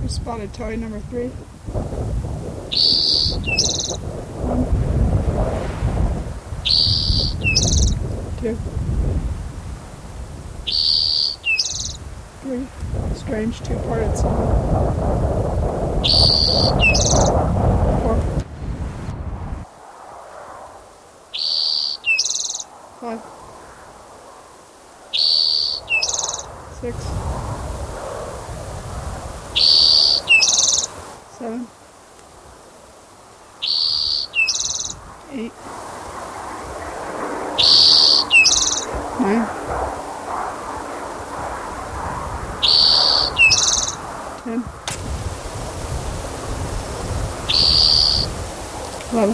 Spotted toy number 3. 1, 2, 3. Strange two-parted song. 4, 5, 6, 7, 8, 9, 10, 11,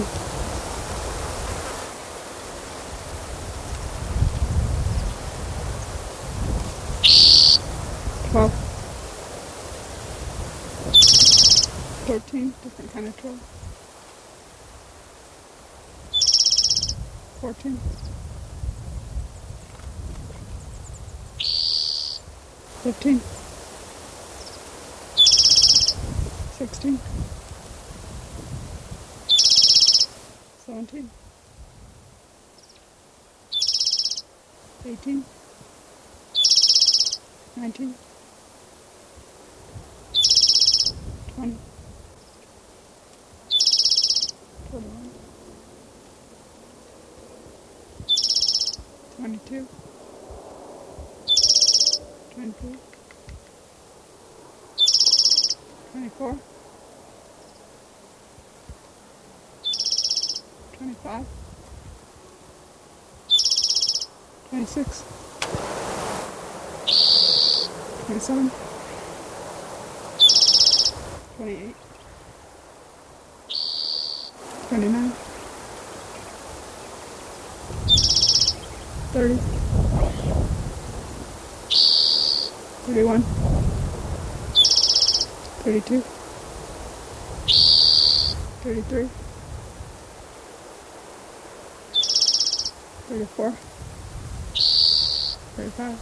12, 13, different kind of 12, 14, 15, 16, 17, 18, 19, 20, 21, 22, 23, 24, 25, 26, 27, 28, 29, 30, 31, 32, 33, 34, 35,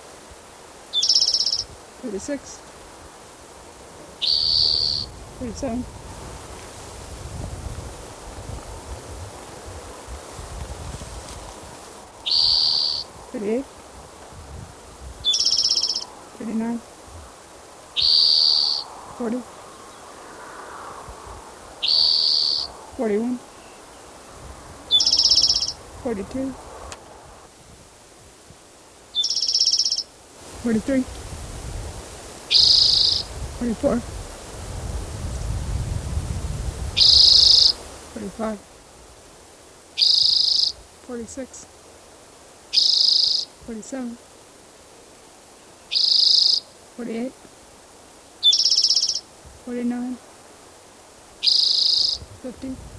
36, 37, 38, 39, 40, 41, 42, 43, 44, 45, 46, 47, 48, 49, 50,